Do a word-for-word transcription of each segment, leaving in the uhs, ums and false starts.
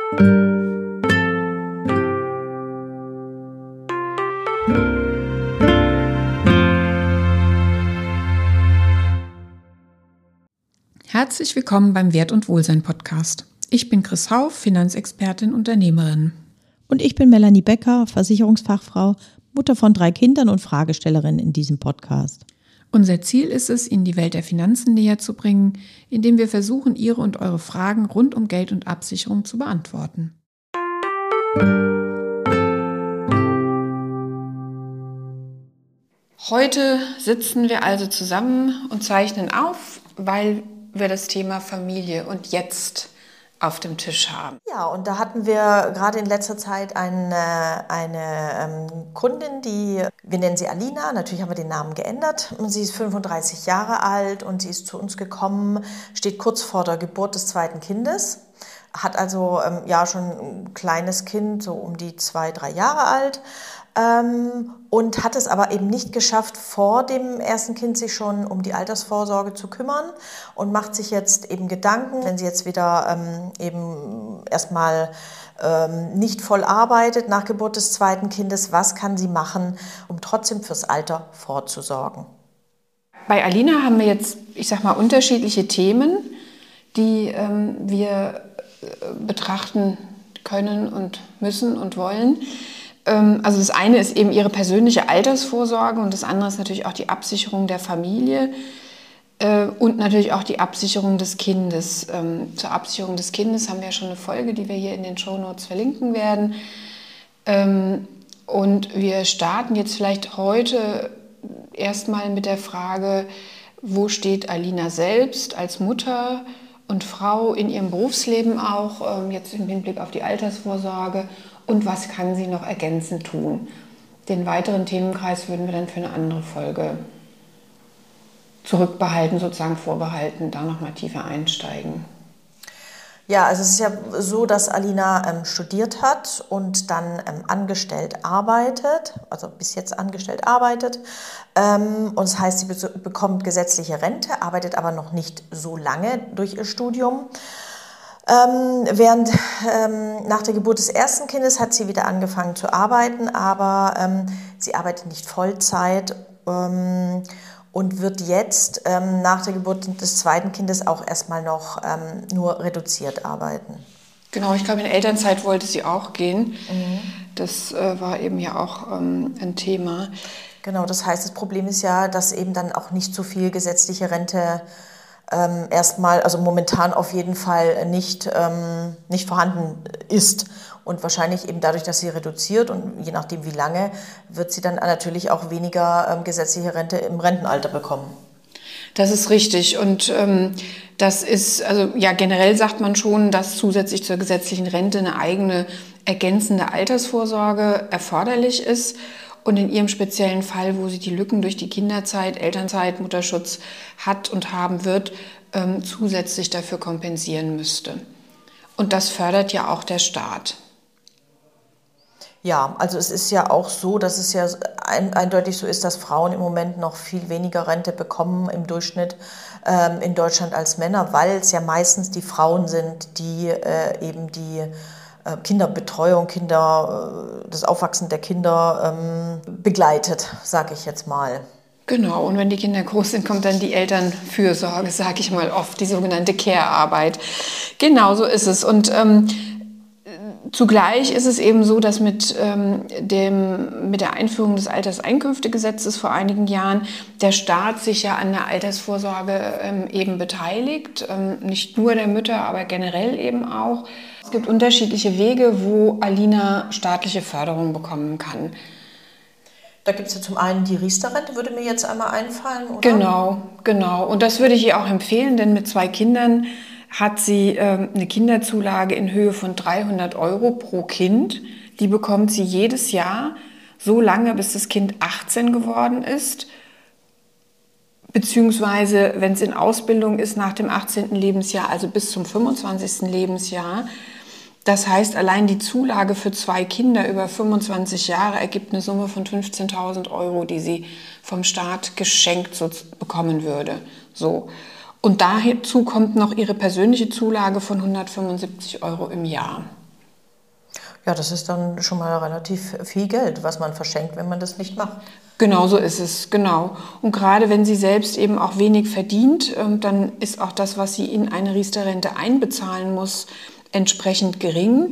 Herzlich willkommen beim Wert und Wohlsein Podcast. Ich bin Chris Hauff, Finanzexpertin, Unternehmerin. Und ich bin Melanie Becker, Versicherungsfachfrau, Mutter von drei Kindern und Fragestellerin in diesem Podcast. Unser Ziel ist es, Ihnen die Welt der Finanzen näher zu bringen, indem wir versuchen, Ihre und eure Fragen rund um Geld und Absicherung zu beantworten. Heute sitzen wir also zusammen und zeichnen auf, weil wir das Thema Familie und jetzt auf dem Tisch haben. Ja, und da hatten wir gerade in letzter Zeit eine, eine ähm, Kundin, die, wir nennen sie Alina, natürlich haben wir den Namen geändert. Sie ist fünfunddreißig Jahre alt und sie ist zu uns gekommen, steht kurz vor der Geburt des zweiten Kindes, hat also ähm, ja schon ein kleines Kind, so um die zwei, drei Jahre alt. Ähm, und hat es aber eben nicht geschafft, vor dem ersten Kind sich schon um die Altersvorsorge zu kümmern und macht sich jetzt eben Gedanken, wenn sie jetzt wieder ähm, eben erstmal ähm, nicht voll arbeitet nach Geburt des zweiten Kindes, was kann sie machen, um trotzdem fürs Alter vorzusorgen? Bei Alina haben wir jetzt, ich sag mal, unterschiedliche Themen, die ähm, wir äh, betrachten können und müssen und wollen. Also das eine ist eben ihre persönliche Altersvorsorge und das andere ist natürlich auch die Absicherung der Familie und natürlich auch die Absicherung des Kindes. Zur Absicherung des Kindes haben wir ja schon eine Folge, die wir hier in den Shownotes verlinken werden. Und wir starten jetzt vielleicht heute erstmal mit der Frage, wo steht Alina selbst als Mutter und Frau in ihrem Berufsleben auch, jetzt im Hinblick auf die Altersvorsorge. Und was kann sie noch ergänzend tun? Den weiteren Themenkreis würden wir dann für eine andere Folge zurückbehalten, sozusagen vorbehalten, da nochmal tiefer einsteigen. Ja, also es ist ja so, dass Alina ähm, studiert hat und dann ähm, angestellt arbeitet, also bis jetzt angestellt arbeitet. Ähm, und das heißt, sie be- bekommt gesetzliche Rente, arbeitet aber noch nicht so lange durch ihr Studium. Ähm, während ähm, nach der Geburt des ersten Kindes hat sie wieder angefangen zu arbeiten, aber ähm, sie arbeitet nicht Vollzeit ähm, und wird jetzt ähm, nach der Geburt des zweiten Kindes auch erstmal noch ähm, nur reduziert arbeiten. Genau, ich glaube, in Elternzeit wollte sie auch gehen. Mhm. Das äh, war eben ja auch ähm, ein Thema. Genau, das heißt, das Problem ist ja, dass eben dann auch nicht so viel gesetzliche Rente Ähm, erstmal, also momentan auf jeden Fall nicht, ähm, nicht vorhanden ist. Und wahrscheinlich eben dadurch, dass sie reduziert und je nachdem wie lange, wird sie dann natürlich auch weniger ähm, gesetzliche Rente im Rentenalter bekommen. Das ist richtig und ähm, das ist, also ja generell sagt man schon, dass zusätzlich zur gesetzlichen Rente eine eigene ergänzende Altersvorsorge erforderlich ist. Und in ihrem speziellen Fall, wo sie die Lücken durch die Kinderzeit, Elternzeit, Mutterschutz hat und haben wird, ähm, zusätzlich dafür kompensieren müsste. Und das fördert ja auch der Staat. Ja, also es ist ja auch so, dass es ja ein, eindeutig so ist, dass Frauen im Moment noch viel weniger Rente bekommen im Durchschnitt ähm, in Deutschland als Männer, weil es ja meistens die Frauen sind, die äh, eben die Kinderbetreuung, Kinder, das Aufwachsen der Kinder ähm, begleitet, sage ich jetzt mal. Genau, und wenn die Kinder groß sind, kommt dann die Elternfürsorge, sage ich mal oft, die sogenannte Care-Arbeit. Genau so ist es. Und ähm, zugleich ist es eben so, dass mit, ähm, dem, mit der Einführung des Alterseinkünftegesetzes vor einigen Jahren der Staat sich ja an der Altersvorsorge ähm, eben beteiligt. Ähm, nicht nur der Mütter, aber generell eben auch. Es gibt unterschiedliche Wege, wo Alina staatliche Förderung bekommen kann. Da gibt es ja zum einen die Riester-Rente, würde mir jetzt einmal einfallen, oder? Genau, genau. Und das würde ich ihr auch empfehlen, denn mit zwei Kindern hat sie ähm, eine Kinderzulage in Höhe von dreihundert Euro pro Kind. Die bekommt sie jedes Jahr, so lange, bis das Kind achtzehn geworden ist. Beziehungsweise, wenn es in Ausbildung ist, nach dem achtzehnten Lebensjahr, also bis zum fünfundzwanzigsten Lebensjahr. Das heißt, allein die Zulage für zwei Kinder über fünfundzwanzig Jahre ergibt eine Summe von fünfzehntausend Euro, die sie vom Staat geschenkt so bekommen würde. So. Und dazu kommt noch ihre persönliche Zulage von hundertfünfundsiebzig Euro im Jahr. Ja, das ist dann schon mal relativ viel Geld, was man verschenkt, wenn man das nicht macht. Genau so ist es, genau. Und gerade wenn sie selbst eben auch wenig verdient, dann ist auch das, was sie in eine Riester-Rente einbezahlen muss, entsprechend gering.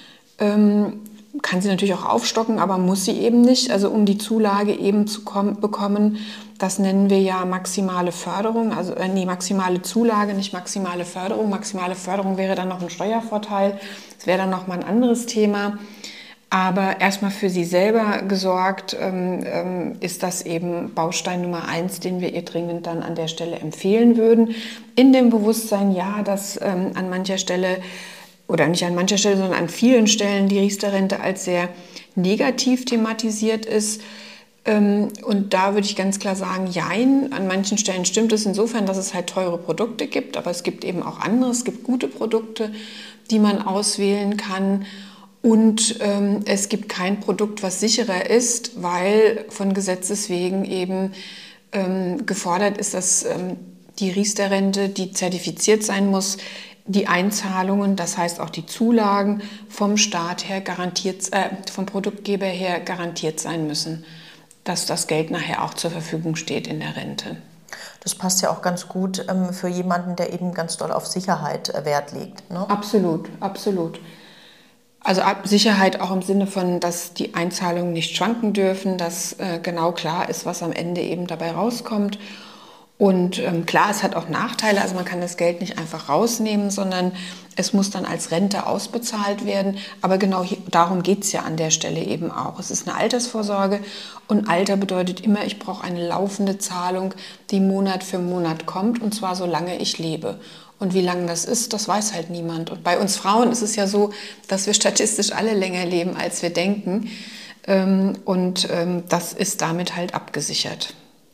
Ähm, kann sie natürlich auch aufstocken, aber muss sie eben nicht. Also um die Zulage eben zu bekommen, das nennen wir ja maximale Förderung, also äh, nee, maximale Zulage, nicht maximale Förderung. Maximale Förderung wäre dann noch ein Steuervorteil, das wäre dann noch mal ein anderes Thema. Aber erstmal für sie selber gesorgt, ähm, ähm, ist das eben Baustein Nummer eins, den wir ihr dringend dann an der Stelle empfehlen würden. In dem Bewusstsein, ja, dass ähm, an mancher Stelle, oder nicht an mancher Stelle, sondern an vielen Stellen die Riester-Rente als sehr negativ thematisiert ist. Ähm, und da würde ich ganz klar sagen, jein, an manchen Stellen stimmt es insofern, dass es halt teure Produkte gibt, aber es gibt eben auch andere, es gibt gute Produkte, die man auswählen kann. Und ähm, es gibt kein Produkt, was sicherer ist, weil von Gesetzes wegen eben ähm, gefordert ist, dass ähm, die Riester-Rente, die zertifiziert sein muss, die Einzahlungen, das heißt auch die Zulagen vom Staat her garantiert, äh, vom Produktgeber her garantiert sein müssen, dass das Geld nachher auch zur Verfügung steht in der Rente. Das passt ja auch ganz gut ähm, für jemanden, der eben ganz doll auf Sicherheit äh, Wert legt, ne? Absolut, absolut. Also Sicherheit auch im Sinne von, dass die Einzahlungen nicht schwanken dürfen, dass äh, genau klar ist, was am Ende eben dabei rauskommt. Und ähm, klar, es hat auch Nachteile, also man kann das Geld nicht einfach rausnehmen, sondern es muss dann als Rente ausbezahlt werden. Aber genau hier, darum geht es ja an der Stelle eben auch. Es ist eine Altersvorsorge und Alter bedeutet immer, ich brauche eine laufende Zahlung, die Monat für Monat kommt und zwar solange ich lebe. Und wie lange das ist, das weiß halt niemand. Und bei uns Frauen ist es ja so, dass wir statistisch alle länger leben, als wir denken. Und das ist damit halt abgesichert.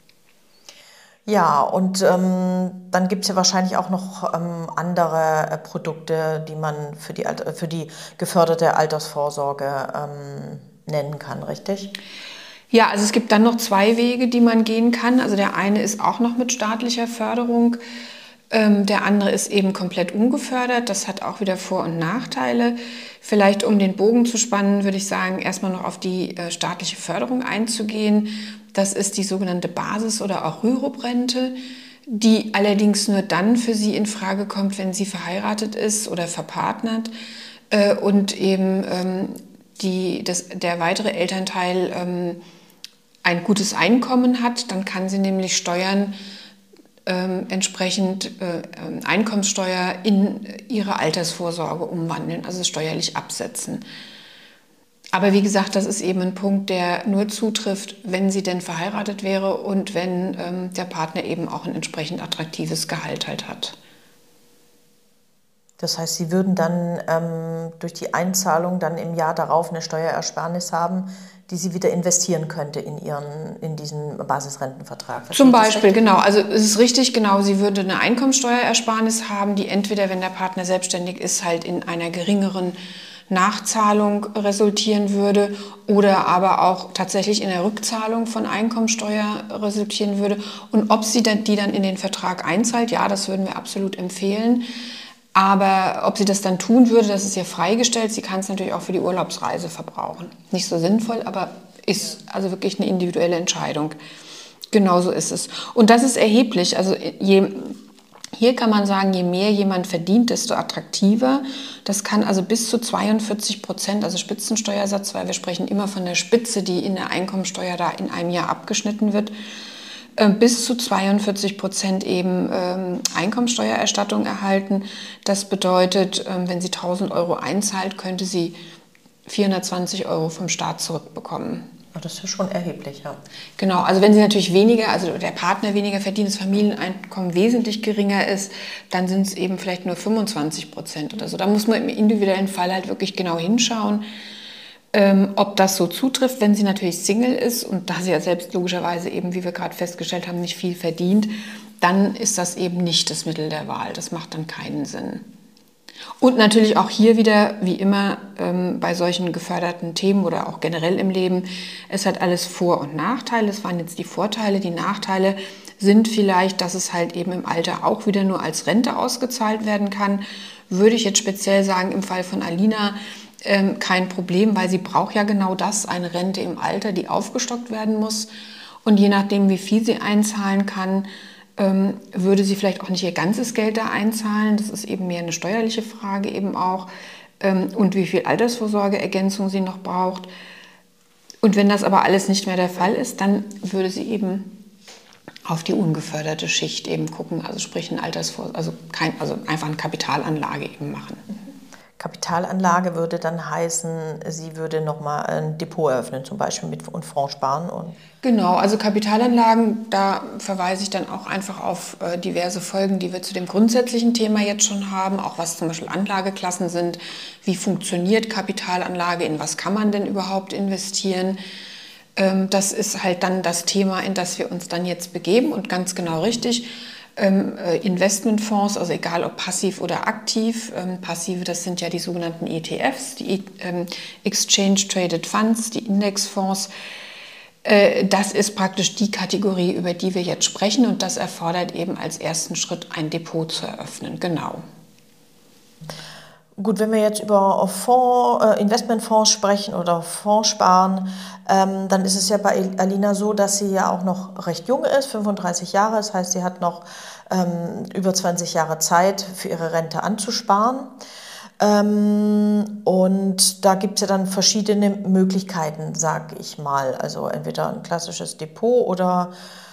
Ja, und ähm, dann gibt es ja wahrscheinlich auch noch ähm, andere äh, Produkte, die man für die, Alter, für die geförderte Altersvorsorge ähm, nennen kann, richtig? Ja, also es gibt dann noch zwei Wege, die man gehen kann. Also der eine ist auch noch mit staatlicher Förderung. Der andere ist eben komplett ungefördert. Das hat auch wieder Vor- und Nachteile. Vielleicht um den Bogen zu spannen, würde ich sagen, erstmal noch auf die äh, staatliche Förderung einzugehen. Das ist die sogenannte Basis- oder auch Rürup-Rente, die allerdings nur dann für sie in Frage kommt, wenn sie verheiratet ist oder verpartnert äh, und eben ähm, die, das, der weitere Elternteil ähm, ein gutes Einkommen hat. Dann kann sie nämlich Steuern Ähm, entsprechend äh, Einkommenssteuer in ihre Altersvorsorge umwandeln, also steuerlich absetzen. Aber wie gesagt, das ist eben ein Punkt, der nur zutrifft, wenn sie denn verheiratet wäre und wenn ähm, der Partner eben auch ein entsprechend attraktives Gehalt halt hat. Das heißt, Sie würden dann ähm, durch die Einzahlung dann im Jahr darauf eine Steuerersparnis haben, die Sie wieder investieren könnte in ihren in diesen Basisrentenvertrag. Verstehe Zum Beispiel, genau. Also es ist richtig, genau. Sie würde eine Einkommensteuerersparnis haben, die entweder, wenn der Partner selbstständig ist, halt in einer geringeren Nachzahlung resultieren würde oder aber auch tatsächlich in der Rückzahlung von Einkommensteuer resultieren würde. Und ob sie dann, die dann in den Vertrag einzahlt, ja, das würden wir absolut empfehlen. Aber ob sie das dann tun würde, das ist ihr freigestellt. Sie kann es natürlich auch für die Urlaubsreise verbrauchen. Nicht so sinnvoll, aber ist also wirklich eine individuelle Entscheidung. Genauso ist es. Und das ist erheblich. Also je, hier kann man sagen, je mehr jemand verdient, desto attraktiver. Das kann also bis zu zweiundvierzig Prozent, also Spitzensteuersatz, weil wir sprechen immer von der Spitze, die in der Einkommensteuer da in einem Jahr abgeschnitten wird, bis zu zweiundvierzig Prozent eben ähm, Einkommensteuererstattung erhalten. Das bedeutet, ähm, wenn sie tausend Euro einzahlt, könnte sie vierhundertzwanzig Euro vom Staat zurückbekommen. Das ist schon erheblich, ja. Genau, also wenn sie natürlich weniger, also der Partner weniger verdient, das Familieneinkommen wesentlich geringer ist, dann sind es eben vielleicht nur fünfundzwanzig Prozent oder so. Da muss man im individuellen Fall halt wirklich genau hinschauen. Ähm, ob das so zutrifft, wenn sie natürlich Single ist und da sie ja selbst logischerweise eben, wie wir gerade festgestellt haben, nicht viel verdient, dann ist das eben nicht das Mittel der Wahl. Das macht dann keinen Sinn. Und natürlich auch hier wieder, wie immer ähm, bei solchen geförderten Themen oder auch generell im Leben, es hat alles Vor- und Nachteile. Es waren jetzt die Vorteile. Die Nachteile sind vielleicht, dass es halt eben im Alter auch wieder nur als Rente ausgezahlt werden kann. Würde ich jetzt speziell sagen, im Fall von Alina, ähm, kein Problem, weil sie braucht ja genau das, eine Rente im Alter, die aufgestockt werden muss. Und je nachdem, wie viel sie einzahlen kann, ähm, würde sie vielleicht auch nicht ihr ganzes Geld da einzahlen. Das ist eben mehr eine steuerliche Frage eben auch. Ähm, und wie viel Altersvorsorgeergänzung sie noch braucht. Und wenn das aber alles nicht mehr der Fall ist, dann würde sie eben auf die ungeförderte Schicht eben gucken, also sprich ein Altersvor, also kein, also einfach eine Kapitalanlage eben machen. Kapitalanlage würde dann heißen, sie würde nochmal ein Depot eröffnen, zum Beispiel mit und Fonds sparen. Und genau, also Kapitalanlagen, da verweise ich dann auch einfach auf äh, diverse Folgen, die wir zu dem grundsätzlichen Thema jetzt schon haben, auch was zum Beispiel Anlageklassen sind, wie funktioniert Kapitalanlage, in was kann man denn überhaupt investieren. Ähm, das ist halt dann das Thema, in das wir uns dann jetzt begeben und ganz genau richtig. Ähm, äh, Investmentfonds, also egal ob passiv oder aktiv. Ähm, passive, das sind ja die sogenannten E T Fs, die ähm, Exchange Traded Funds, die Indexfonds. Äh, das ist praktisch die Kategorie, über die wir jetzt sprechen und das erfordert eben als ersten Schritt ein Depot zu eröffnen. Genau. Gut, wenn wir jetzt über Fonds, äh, Investmentfonds sprechen oder Fonds sparen, ähm, dann ist es ja bei Alina so, dass sie ja auch noch recht jung ist, fünfunddreißig Jahre. Das heißt, sie hat noch ähm, über zwanzig Jahre Zeit für ihre Rente anzusparen. Ähm, und da gibt es ja dann verschiedene Möglichkeiten, sag ich mal. Also entweder ein klassisches Depot oder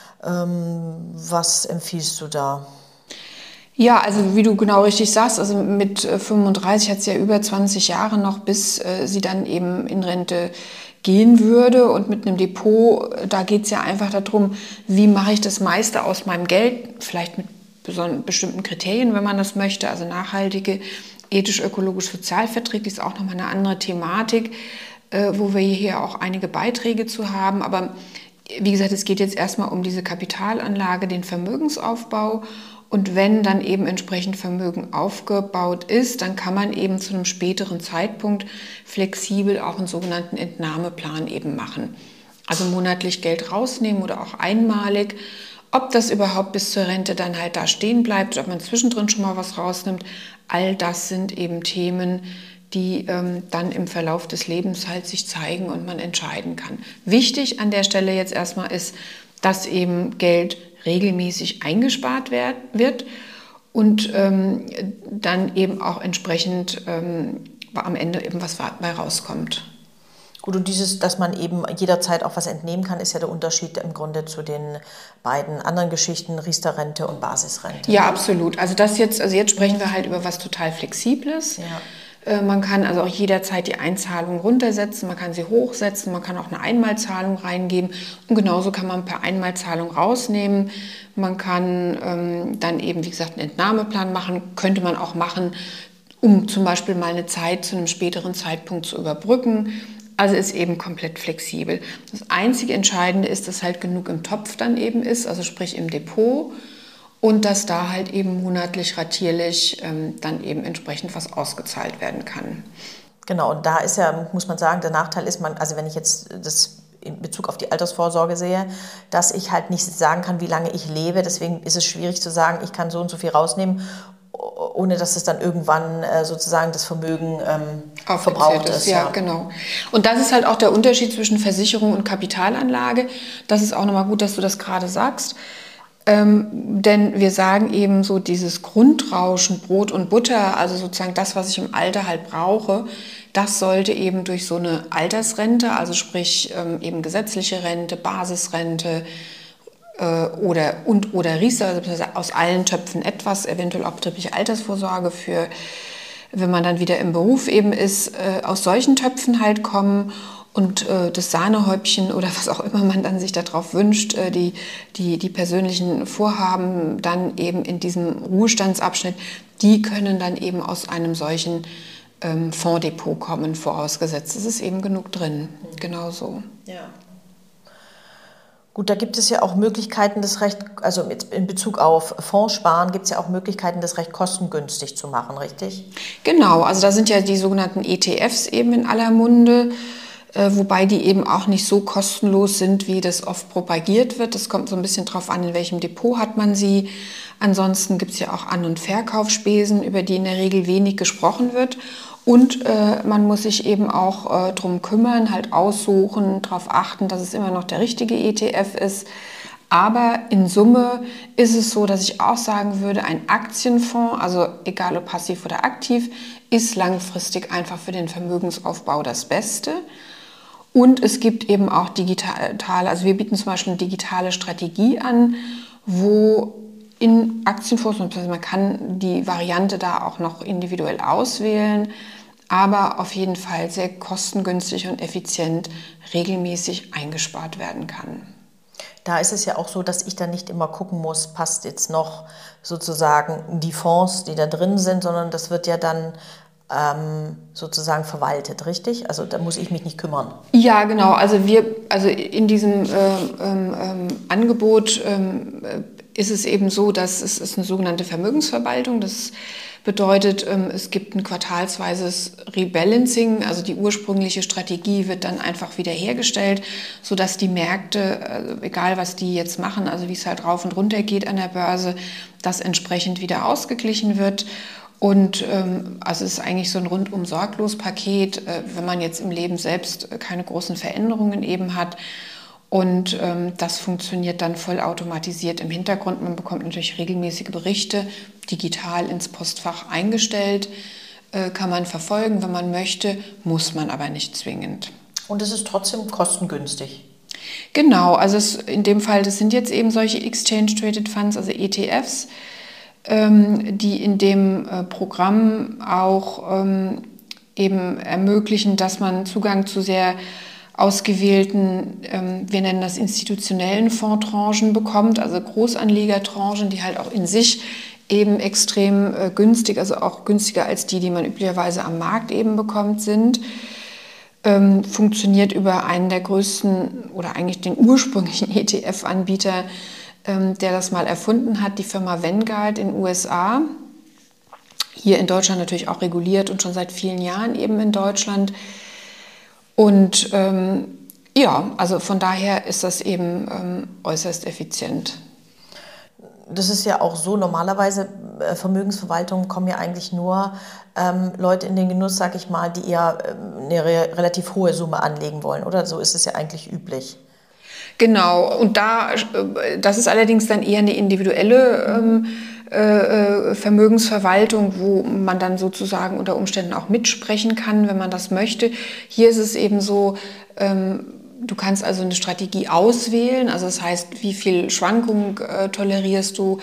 ähm, was empfiehlst du da? Ja, also wie du genau richtig sagst, also mit fünfunddreißig hat sie ja über zwanzig Jahre noch, bis äh, sie dann eben in Rente gehen würde. Und mit einem Depot, da geht es ja einfach darum, wie mache ich das meiste aus meinem Geld, vielleicht mit bestimmten Kriterien, wenn man das möchte, also nachhaltige, ethisch, ökologisch, sozialverträglich ist auch nochmal eine andere Thematik, äh, wo wir hier auch einige Beiträge zu haben. Aber wie gesagt, es geht jetzt erstmal um diese Kapitalanlage, den Vermögensaufbau. Und wenn dann eben entsprechend Vermögen aufgebaut ist, dann kann man eben zu einem späteren Zeitpunkt flexibel auch einen sogenannten Entnahmeplan eben machen. Also monatlich Geld rausnehmen oder auch einmalig. Ob das überhaupt bis zur Rente dann halt da stehen bleibt, ob man zwischendrin schon mal was rausnimmt, all das sind eben Themen, die ähm, dann im Verlauf des Lebens halt sich zeigen und man entscheiden kann. Wichtig an der Stelle jetzt erstmal ist, dass eben Geld regelmäßig eingespart werd, wird und ähm, dann eben auch entsprechend ähm, am Ende eben was dabei rauskommt. Gut, und dieses, dass man eben jederzeit auch was entnehmen kann, ist ja der Unterschied im Grunde zu den beiden anderen Geschichten, Riester-Rente und Basisrente. Ja, absolut. Also das jetzt, also jetzt sprechen wir halt über was total Flexibles. Ja. Man kann also auch jederzeit die Einzahlung runtersetzen, man kann sie hochsetzen, man kann auch eine Einmalzahlung reingeben und genauso kann man per Einmalzahlung rausnehmen. Man kann ähm, dann eben, wie gesagt, einen Entnahmeplan machen, könnte man auch machen, um zum Beispiel mal eine Zeit zu einem späteren Zeitpunkt zu überbrücken. Also ist eben komplett flexibel. Das einzige Entscheidende ist, dass halt genug im Topf dann eben ist, also sprich im Depot. Und dass da halt eben monatlich, ratierlich ähm, dann eben entsprechend was ausgezahlt werden kann. Genau, und da ist ja, muss man sagen, der Nachteil ist, man, also wenn ich jetzt das in Bezug auf die Altersvorsorge sehe, dass ich halt nicht sagen kann, wie lange ich lebe. Deswegen ist es schwierig zu sagen, ich kann so und so viel rausnehmen, ohne dass es dann irgendwann äh, sozusagen das Vermögen ähm, verbraucht ist. ist ja, ja, genau. Und das ist halt auch der Unterschied zwischen Versicherung und Kapitalanlage. Das ist auch nochmal gut, dass du das gerade sagst. Ähm, denn wir sagen eben so dieses Grundrauschen, Brot und Butter, also sozusagen das, was ich im Alter halt brauche, das sollte eben durch so eine Altersrente, also sprich ähm, eben gesetzliche Rente, Basisrente äh, oder und oder Riester, also aus allen Töpfen etwas, eventuell auch betriebliche Altersvorsorge für, wenn man dann wieder im Beruf eben ist, äh, aus solchen Töpfen halt kommen. Und äh, das Sahnehäubchen oder was auch immer man dann sich darauf wünscht, äh, die, die, die persönlichen Vorhaben dann eben in diesem Ruhestandsabschnitt, die können dann eben aus einem solchen ähm, Fondsdepot kommen, vorausgesetzt. Es ist eben genug drin, genau so. Ja. Gut, da gibt es ja auch Möglichkeiten, das recht, also in Bezug auf Fondssparen gibt es ja auch Möglichkeiten, das recht kostengünstig zu machen, richtig? Genau, also da sind ja die sogenannten E T Fs eben in aller Munde. Wobei die eben auch nicht so kostenlos sind, wie das oft propagiert wird. Das kommt so ein bisschen drauf an, in welchem Depot hat man sie. Ansonsten gibt es ja auch An- und Verkaufsspesen, über die in der Regel wenig gesprochen wird. Und äh, man muss sich eben auch äh, drum kümmern, halt aussuchen, darauf achten, dass es immer noch der richtige E T F ist. Aber in Summe ist es so, dass ich auch sagen würde, ein Aktienfonds, also egal ob passiv oder aktiv, ist langfristig einfach für den Vermögensaufbau das Beste. Und es gibt eben auch digitale, also wir bieten zum Beispiel eine digitale Strategie an, wo in Aktienfonds, man kann die Variante da auch noch individuell auswählen, aber auf jeden Fall sehr kostengünstig und effizient regelmäßig eingespart werden kann. Da ist es ja auch so, dass ich dann nicht immer gucken muss, passt jetzt noch sozusagen die Fonds, die da drin sind, sondern das wird ja dann ähm, sozusagen verwaltet, richtig? Also da muss ich mich nicht kümmern. Ja, genau. Also wir, also in diesem äh, ähm, Angebot ähm, ist es eben so, dass es ist eine sogenannte Vermögensverwaltung. Das bedeutet, ähm, es gibt ein quartalsweises Rebalancing, also die ursprüngliche Strategie wird dann einfach wiederhergestellt, sodass die Märkte, also egal was die jetzt machen, also wie es halt rauf und runter geht an der Börse, das entsprechend wieder ausgeglichen wird. Und ähm, also es ist eigentlich so ein rundum sorglos Paket, äh, wenn man jetzt im Leben selbst keine großen Veränderungen eben hat. Und ähm, das funktioniert dann vollautomatisiert im Hintergrund. Man bekommt natürlich regelmäßige Berichte, digital ins Postfach eingestellt, äh, kann man verfolgen, wenn man möchte, muss man aber nicht zwingend. Und es ist trotzdem kostengünstig. Genau, also es, in dem Fall, das sind jetzt eben solche Exchange Traded Funds, also E T Fs, ähm, die in dem äh, Programm auch ähm, eben ermöglichen, dass man Zugang zu sehr ausgewählten, ähm, wir nennen das institutionellen Fondstranchen bekommt, also Großanlegertranchen, die halt auch in sich eben extrem äh, günstig, also auch günstiger als die, die man üblicherweise am Markt eben bekommt, sind. Ähm, funktioniert über einen der größten oder eigentlich den ursprünglichen E T F-Anbieter, ähm, der das mal erfunden hat, die Firma Vanguard in den U S A. Hier in Deutschland natürlich auch reguliert und schon seit vielen Jahren eben in Deutschland. Und ähm, ja, also von daher ist das eben ähm, äußerst effizient. Das ist ja auch so, normalerweise äh, Vermögensverwaltungen kommen ja eigentlich nur ähm, Leute in den Genuss, sag ich mal, die eher äh, eine re relativ hohe Summe anlegen wollen, oder? So ist es ja eigentlich üblich. Genau, und da, das ist allerdings dann eher eine individuelle ähm, äh, Vermögensverwaltung, wo man dann sozusagen unter Umständen auch mitsprechen kann, wenn man das möchte. Hier ist es eben so, ähm, du kannst also eine Strategie auswählen, also das heißt, wie viel Schwankung äh, tolerierst du,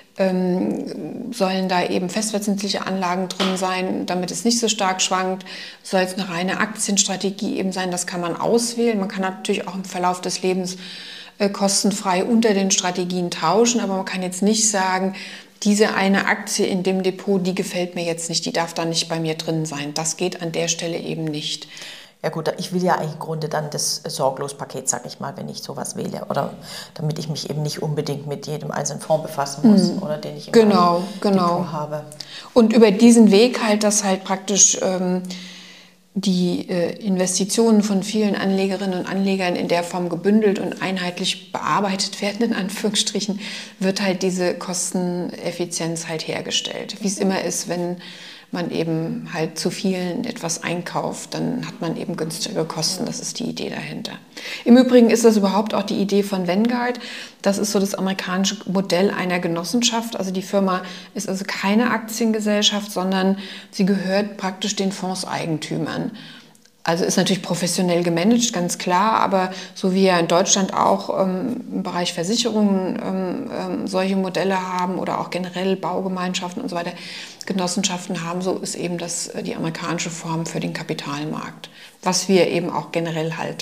ähm, sollen da eben festverzinsliche Anlagen drin sein, damit es nicht so stark schwankt, soll es eine reine Aktienstrategie eben sein, das kann man auswählen. Man kann natürlich auch im Verlauf des Lebens äh, kostenfrei unter den Strategien tauschen, aber man kann jetzt nicht sagen, diese eine Aktie in dem Depot, die gefällt mir jetzt nicht, die darf da nicht bei mir drin sein. Das geht an der Stelle eben nicht. Ja gut, ich will ja eigentlich im Grunde dann das Sorglos-Paket, sag ich mal, wenn ich sowas wähle. Oder damit ich mich eben nicht unbedingt mit jedem einzelnen Fonds befassen muss, mhm. oder den ich im genau, genau. Depot habe. Und über diesen Weg halt, dass halt praktisch ähm, die äh, Investitionen von vielen Anlegerinnen und Anlegern in der Form gebündelt und einheitlich bearbeitet werden, in Anführungsstrichen, wird halt diese Kosteneffizienz halt hergestellt. Wie es immer ist, wenn man eben halt zu vielen etwas einkauft, dann hat man eben günstigere Kosten. Das ist die Idee dahinter. Im Übrigen ist das überhaupt auch die Idee von Vanguard. Das ist so das amerikanische Modell einer Genossenschaft. Also die Firma ist also keine Aktiengesellschaft, sondern sie gehört praktisch den Fondseigentümern. Also ist natürlich professionell gemanagt, ganz klar, aber so wie ja in Deutschland auch ähm, im Bereich Versicherungen ähm, ähm, solche Modelle haben oder auch generell Baugemeinschaften und so weiter, Genossenschaften haben, so ist eben das die amerikanische Form für den Kapitalmarkt, was wir eben auch generell halt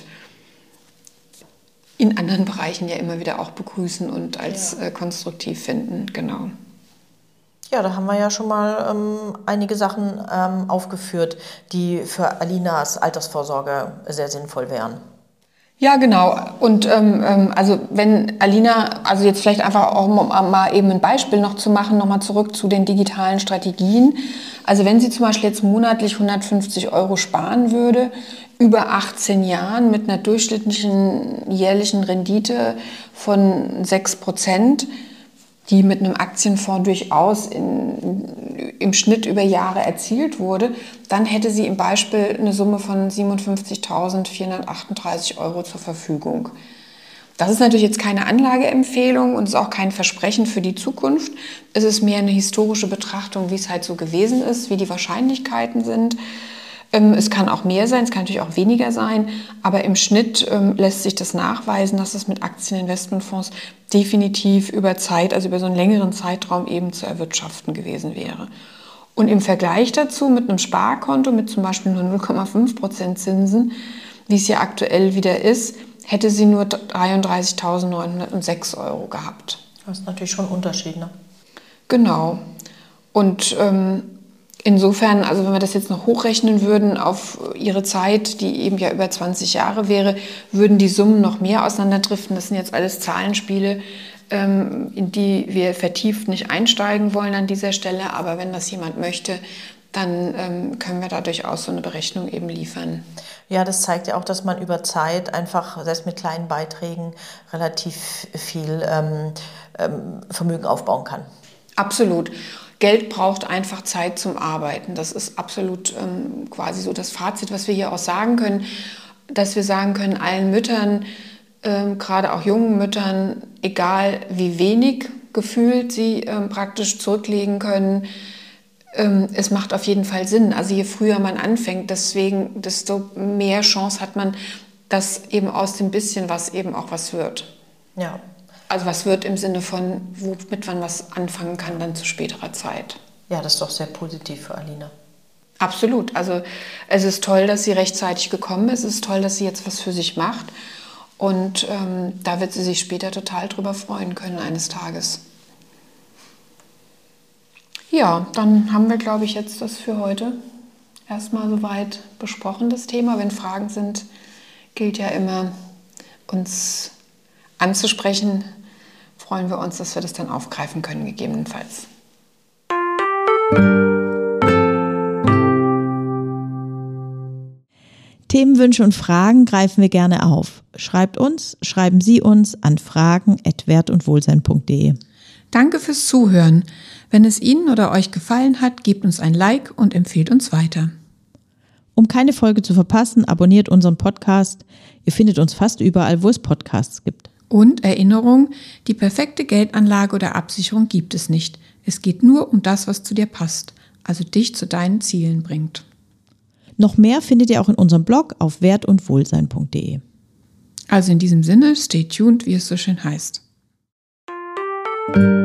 in anderen Bereichen ja immer wieder auch begrüßen und als ja. äh, konstruktiv finden, genau. Ja, da haben wir ja schon mal ähm, einige Sachen ähm, aufgeführt, die für Alinas Altersvorsorge sehr sinnvoll wären. Ja, genau. Und ähm, also wenn Alina, also jetzt vielleicht einfach auch mal eben ein Beispiel noch zu machen, nochmal zurück zu den digitalen Strategien. Also wenn sie zum Beispiel jetzt monatlich hundertfünfzig Euro sparen würde, über achtzehn Jahren mit einer durchschnittlichen jährlichen Rendite von sechs Prozent, die mit einem Aktienfonds durchaus in, im Schnitt über Jahre erzielt wurde, dann hätte sie im Beispiel eine Summe von siebenundfünfzigtausendvierhundertachtunddreißig Euro zur Verfügung. Das ist natürlich jetzt keine Anlageempfehlung und ist auch kein Versprechen für die Zukunft. Es ist mehr eine historische Betrachtung, wie es halt so gewesen ist, wie die Wahrscheinlichkeiten sind. Es kann auch mehr sein, es kann natürlich auch weniger sein, aber im Schnitt ähm, lässt sich das nachweisen, dass es mit Aktieninvestmentfonds definitiv über Zeit, also über so einen längeren Zeitraum eben zu erwirtschaften gewesen wäre. Und im Vergleich dazu mit einem Sparkonto mit zum Beispiel nur null Komma fünf Prozent Zinsen, wie es ja aktuell wieder ist, hätte sie nur dreiunddreißigtausendneunhundertsechs Euro gehabt. Das ist natürlich schon ein Unterschied, ne? Genau. Und ähm, insofern, also wenn wir das jetzt noch hochrechnen würden auf ihre Zeit, die eben ja über zwanzig Jahre wäre, würden die Summen noch mehr auseinanderdriften. Das sind jetzt alles Zahlenspiele, ähm, in die wir vertieft nicht einsteigen wollen an dieser Stelle. Aber wenn das jemand möchte, dann ähm, können wir da durchaus so eine Berechnung eben liefern. Ja, das zeigt ja auch, dass man über Zeit einfach, selbst mit kleinen Beiträgen, relativ viel ähm, ähm, Vermögen aufbauen kann. Absolut. Geld braucht einfach Zeit zum Arbeiten. Das ist absolut ähm, quasi so das Fazit, was wir hier auch sagen können, dass wir sagen können, allen Müttern, ähm, gerade auch jungen Müttern, egal wie wenig gefühlt sie ähm, praktisch zurücklegen können, ähm, es macht auf jeden Fall Sinn. Also je früher man anfängt, deswegen, desto mehr Chance hat man, dass eben aus dem bisschen was eben auch was wird. Ja. Also was wird im Sinne von, womit man was anfangen kann, dann zu späterer Zeit. Ja, das ist doch sehr positiv für Alina. Absolut. Also es ist toll, dass sie rechtzeitig gekommen ist. Es ist toll, dass sie jetzt was für sich macht. Und ähm, da wird sie sich später total drüber freuen können eines Tages. Ja, dann haben wir, glaube ich, jetzt das für heute erstmal soweit besprochen, das Thema. Wenn Fragen sind, gilt ja immer, uns anzusprechen. Freuen wir uns, dass wir das dann aufgreifen können, gegebenenfalls. Themenwünsche und Fragen greifen wir gerne auf. Schreibt uns, schreiben Sie uns an fragen at wert und wohlsein punkt de. Danke fürs Zuhören. Wenn es Ihnen oder euch gefallen hat, gebt uns ein Like und empfehlt uns weiter. Um keine Folge zu verpassen, abonniert unseren Podcast. Ihr findet uns fast überall, wo es Podcasts gibt. Und Erinnerung, die perfekte Geldanlage oder Absicherung gibt es nicht. Es geht nur um das, was zu dir passt, also dich zu deinen Zielen bringt. Noch mehr findet ihr auch in unserem Blog auf wert und wohlsein punkt de. Also in diesem Sinne, stay tuned, wie es so schön heißt.